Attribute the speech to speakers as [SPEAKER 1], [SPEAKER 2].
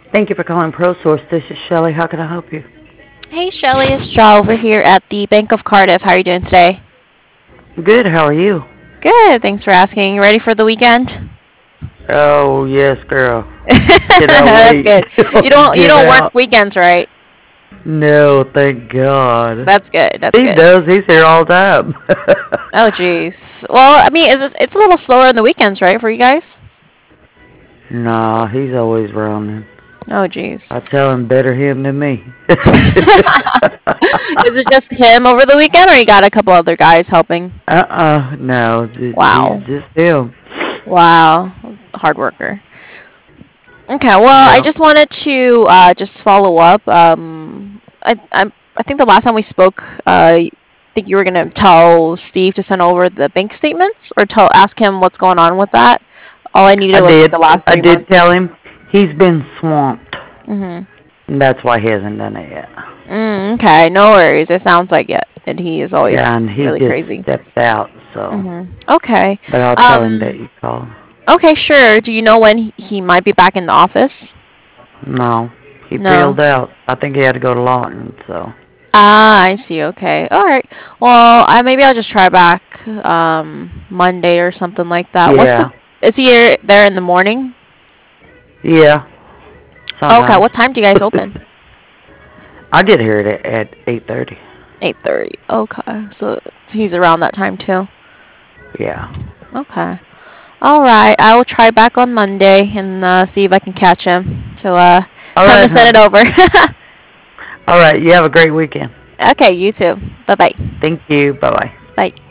[SPEAKER 1] Thank you for calling ProSource. This is Shelly. How can I help you?
[SPEAKER 2] Hey Shelly, it's Shaw over here at the Bank of Cardiff. How are you doing today?
[SPEAKER 1] Good. How are you?
[SPEAKER 2] Good, thanks for asking. You ready for the weekend?
[SPEAKER 1] Oh yes, girl. Cannot
[SPEAKER 2] That's
[SPEAKER 1] wait.
[SPEAKER 2] good. You
[SPEAKER 1] Get
[SPEAKER 2] don't work
[SPEAKER 1] out.
[SPEAKER 2] weekends, right?
[SPEAKER 1] No, thank God.
[SPEAKER 2] That's good. That's
[SPEAKER 1] He
[SPEAKER 2] good.
[SPEAKER 1] does. He's here all the time.
[SPEAKER 2] Oh jeez. Well, I mean, it's a little slower on the weekends, right, for you guys?
[SPEAKER 1] Nah, he's always running.
[SPEAKER 2] Oh
[SPEAKER 1] I
[SPEAKER 2] jeez.
[SPEAKER 1] tell him better him than me.
[SPEAKER 2] Is it just him over the weekend, or you got a couple other guys helping?
[SPEAKER 1] No,
[SPEAKER 2] Wow.
[SPEAKER 1] just him.
[SPEAKER 2] Wow. Hard worker. Okay, well, I
[SPEAKER 1] Yeah.
[SPEAKER 2] just wanted to just follow up. I think the last time we spoke, I think you were gonna tell Steve to send over the bank statements or tell ask him what's going on with that. All I needed
[SPEAKER 1] I
[SPEAKER 2] was like
[SPEAKER 1] did.
[SPEAKER 2] the last
[SPEAKER 1] I
[SPEAKER 2] three
[SPEAKER 1] did
[SPEAKER 2] months.
[SPEAKER 1] tell him he's been swamped.
[SPEAKER 2] Mhm.
[SPEAKER 1] And that's why he hasn't done it yet.
[SPEAKER 2] Okay, no worries. It sounds like it, and he is
[SPEAKER 1] Yeah,
[SPEAKER 2] always
[SPEAKER 1] and he
[SPEAKER 2] really
[SPEAKER 1] just
[SPEAKER 2] crazy.
[SPEAKER 1] stepped out, so.
[SPEAKER 2] Okay.
[SPEAKER 1] But I'll tell him that
[SPEAKER 2] Um.
[SPEAKER 1] you called.
[SPEAKER 2] Okay, sure. Do you know when he might be back in the office?
[SPEAKER 1] No, he
[SPEAKER 2] No.
[SPEAKER 1] peeled out. I think he had to go to Lawton, so.
[SPEAKER 2] Ah, I see. Okay. All right. Well, I maybe I'll just try back Monday or something like that. What's the
[SPEAKER 1] Yeah.
[SPEAKER 2] Is he there in the morning?
[SPEAKER 1] Yeah,
[SPEAKER 2] Okay.
[SPEAKER 1] sometimes.
[SPEAKER 2] What time do you guys open?
[SPEAKER 1] I get here at 8:30.
[SPEAKER 2] 8:30. Okay. So he's around that time too.
[SPEAKER 1] Yeah.
[SPEAKER 2] Okay. All right. I will try back on Monday and see if I can catch him. So
[SPEAKER 1] All
[SPEAKER 2] tell him to
[SPEAKER 1] right,
[SPEAKER 2] send it
[SPEAKER 1] hon.
[SPEAKER 2] over.
[SPEAKER 1] All right, you have a great weekend.
[SPEAKER 2] Okay. You too. Bye bye.
[SPEAKER 1] Thank you. Bye-bye.
[SPEAKER 2] Bye.